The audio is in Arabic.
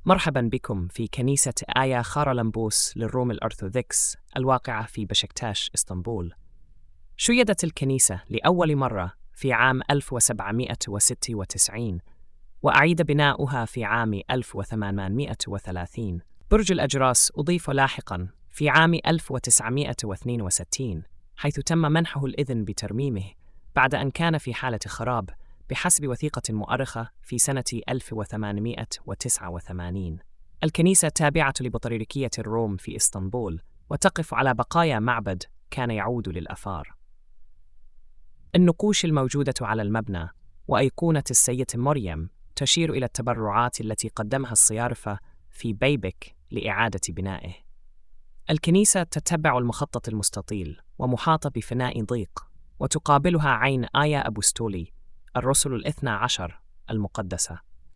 مرحبا بكم في كنيسة آيا خارلمبوس للروم الأرثوذكس الواقعة في بشكتاش، إسطنبول. شيدت الكنيسة لأول مرة في عام 1796 وأعيد بناؤها في عام 1830. برج الأجراس أضيف لاحقاً في عام 1962 حيث تم منحه الإذن بترميمه بعد أن كان في حالة خراب بحسب وثيقة مؤرخة في سنة 1889. الكنيسة تابعة لبطريركية الروم في إسطنبول وتقف على بقايا معبد كان يعود للآثار. النقوش الموجودة على المبنى وأيقونة السيدة مريم تشير إلى التبرعات التي قدمها الصيارفة في بيبك لإعادة بنائه. الكنيسة تتبع المخطط المستطيل ومحاطة بفناء ضيق، وتقابلها عين آيا أبوستولي الرسل 12 المقدسة.